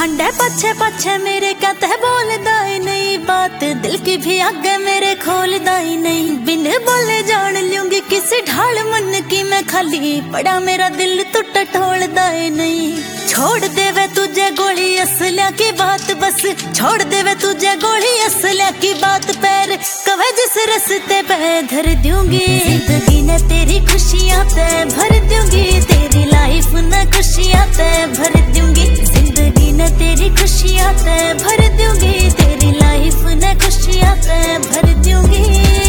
हांडे पछे पछे मेरे कहते बोलदा ही नहीं बात, दिल की भी आगे मेरे खोलदा ही नहीं। बिन बोले जान लूंगी किसी ढाल मन की मैं, खाली पड़ा मेरा दिल तो टटोलदा ही नहीं। छोड़ देवे तुझे गोली असलिया की बात, बस छोड़ देवे तुझे गोली असलिया की बात। पैर कवे जिस रस्ते पे धर दूंगी, जिंदगी ने तेरी खुशियां ते भर दूंगी, तेरी लाइफ ने खुशियां ते भर दूंगी। जिंदगी ने तेरी खुशियां ते भर दूंगी, तेरी लाइफ ने खुशियां ते भर दूंगी।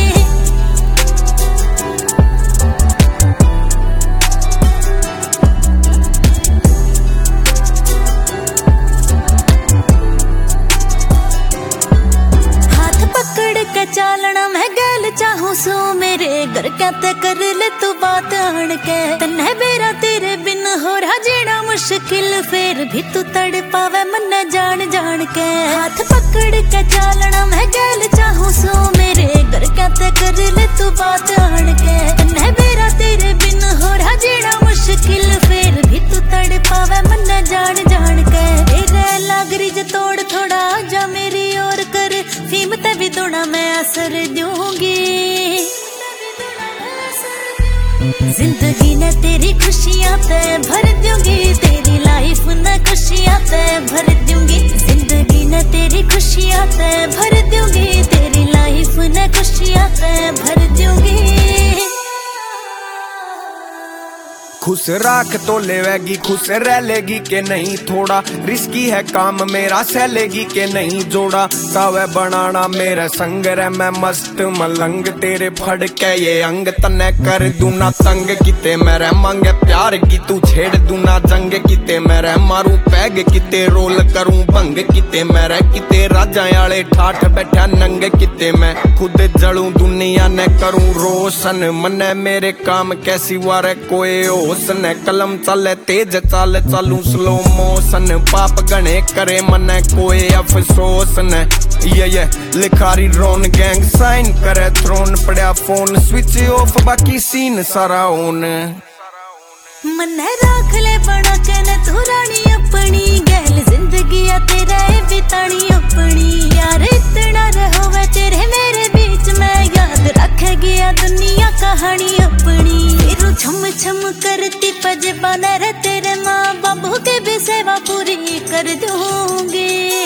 चालना मैं गैल चाहूं सो मेरे घर कहते कर ले तू बात आन के। तन्ने बेरा तेरे बिन हो रहा जीना मुश्किल, फिर भी तू तड़ पावे मन जान जान के। हाथ पकड़ के चालना मैं गैल चाहूं सो मेरे घर कहते कर ले तू बात आन के। तन्ने बेरा तेरे बिन हो रहा जीना मुश्किल, फिर भी तू तड़ पावे मन जान जान के। तेरे लागरी ज तोड़ थोड़ा जा मेरी ओर कर, फीम ते भी दोना मैं असर दूंगी। जिंदगी ने तेरी खुशियां ते भर दूंगी, तेरी लाइफ ने खुशियां ते भर दूंगी। जिंदगी ने तेरी खुशियां ते भर दूंगी, तेरी लाइफ ने खुशियां ते भर दूंगी। खुश राख तो लेवेगी, खुश रह लेगी के नहीं, थोड़ा रिस्की है काम मेरा, सह लेगी के नहीं। जोड़ा सावे बनाना मेरे संग रे, मैं मस्त मलंग तेरे फड़ के ये अंग। तने कर दूं ना तंग किते मेरे मांगे प्यार की, तू छेड़ दूं ना जंग किते मेरे मारूं पैग किते। रोल करूं भंग किते मेरे, किते राजा आले ठाठ बैठा नंग किते। मैं खुद जलूं दुनिया ने करूं रोशन, मने मेरे काम कैसी वारे कोई ने। कलम चले तेज चाल चालू स्लो मोशन, पाप गणे करे मने कोई अफसोस ने। ये लिखारी रोन गैंग साइन करे थ्रोन, पड़ा फोन स्विच ऑफ बाकी सीन सारा ऑन। मने राख ले बना के न तू रानी अपनी, गैल जिंदगी आ तेरा बितानी अपनी। यार इतना रहोवे तेरे मेरे बीच में, याद रखेगी आ दुनिया कहानी अपनी। फिर छम छम करती पजबाना रे तेरे माँ बाबू के भी सेवा पूरी कर दूंगी।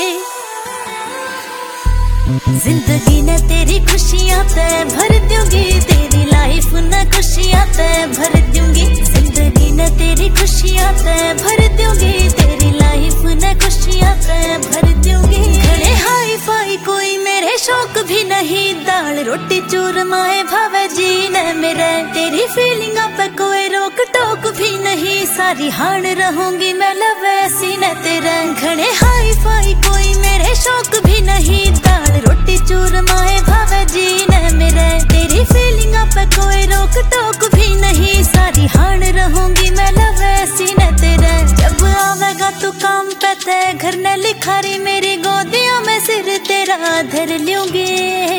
जिंदगी ने तेरी खुशियां ते भर दूंगी, तेरी लाइफ ने खुशियां ते भर दूंगी। जिंदगी ने तेरी खुशियां ते भर दूंगी, तेरी लाइफ ने खुशियां ते भर दूंगी। खड़े हाई फाई कोई मेरे शौक भी नहीं, दाल रोटी चूरमाए भावे जी ने मेरे। तेरी फीलिंग पे कोई रोक टोक भी नहीं, सारी हान रहूंगी मैं लवैसी ने तेरे। खड़े हाई फाई कोई मेरे शौक भी नहीं, दाल रोटी चूरमाए भावे जी ने मेरे। तेरी फीलिंग पे कोई रोक टोक भी नहीं, सारी हान रहूंगी मैं लवैसी ने तेरे। जब आवेगा तू काम पे ते घर ने लिखारी, मेरी गोदियों में सिर तेरा धर लूंगी।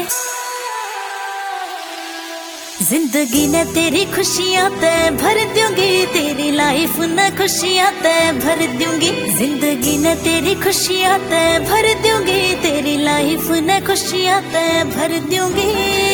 जिंदगी ने तेरी खुशियां ते भर दूंगी, तेरी लाइफ ने खुशियां ते भर दूंगी। जिंदगी ने तेरी खुशियां ते भर दूंगी, तेरी लाइफ ने खुशियां ते भर दूंगी।